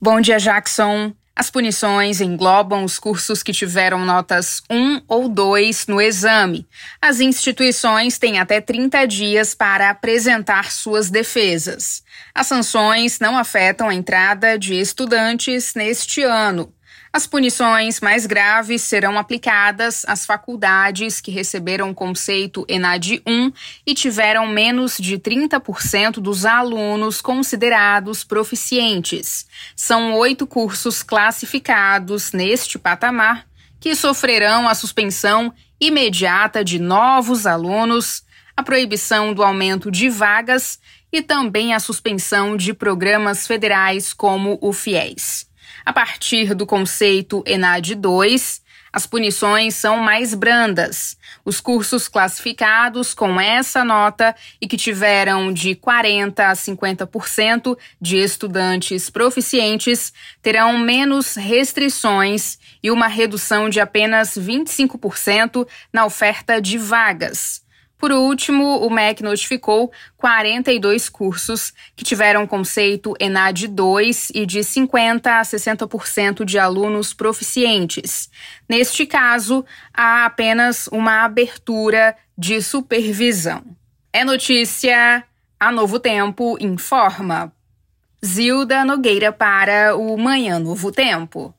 Bom dia, Jackson. As punições englobam os cursos que tiveram notas 1 ou 2 no exame. As instituições têm até 30 dias para apresentar suas defesas. As sanções não afetam a entrada de estudantes neste ano. As punições mais graves serão aplicadas às faculdades que receberam o conceito ENAD 1 e tiveram menos de 30% dos alunos considerados proficientes. São 8 cursos classificados neste patamar que sofrerão a suspensão imediata de novos alunos, a proibição do aumento de vagas e também a suspensão de programas federais como o FIES. A partir do conceito ENAD 2, as punições são mais brandas. Os cursos classificados com essa nota e que tiveram de 40% a 50% de estudantes proficientes terão menos restrições e uma redução de apenas 25% na oferta de vagas. Por último, o MEC notificou 42 cursos que tiveram conceito ENAD 2 e de 50% a 60% de alunos proficientes. Neste caso, há apenas uma abertura de supervisão. É notícia, a Novo Tempo informa. Zilda Nogueira para o Manhã Novo Tempo.